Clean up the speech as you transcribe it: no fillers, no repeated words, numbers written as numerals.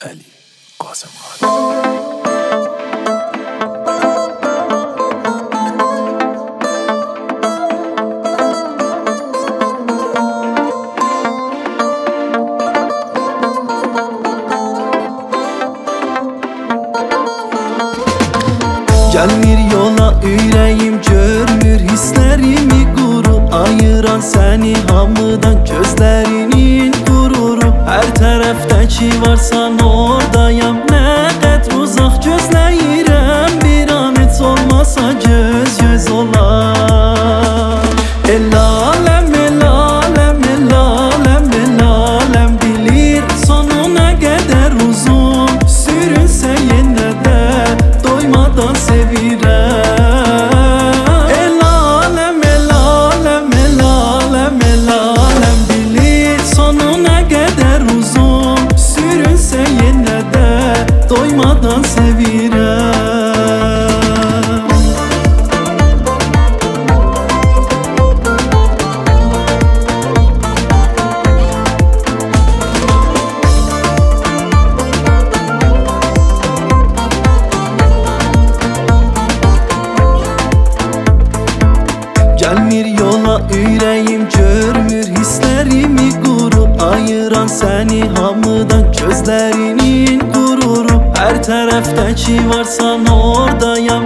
Əli Qasımxan. Gelmir yola ürəyim görmür hisslərimi quru Ayıran səni hamıdan gözlərinin qururu Hər tərəfdəki varsan oradayam Nə qədər uzaq gözləyirəm Bir an heç olmasa göz göz olar El aləm, el aləm, el aləm, el aləm Bilir sonu nə qədər uzun Sürünsə yenə də doymadan sevirəm El aləm, el aləm, el aləm, el aləm Bilir sonu nə qədər uzun Sürünsə yenə də doymadan sevirəm Gelmir yola ürəyim görmür hisslərimi quru Ayıran səni hamıdan gözlərinin qururu Hər tərəfdəki varsan oradayam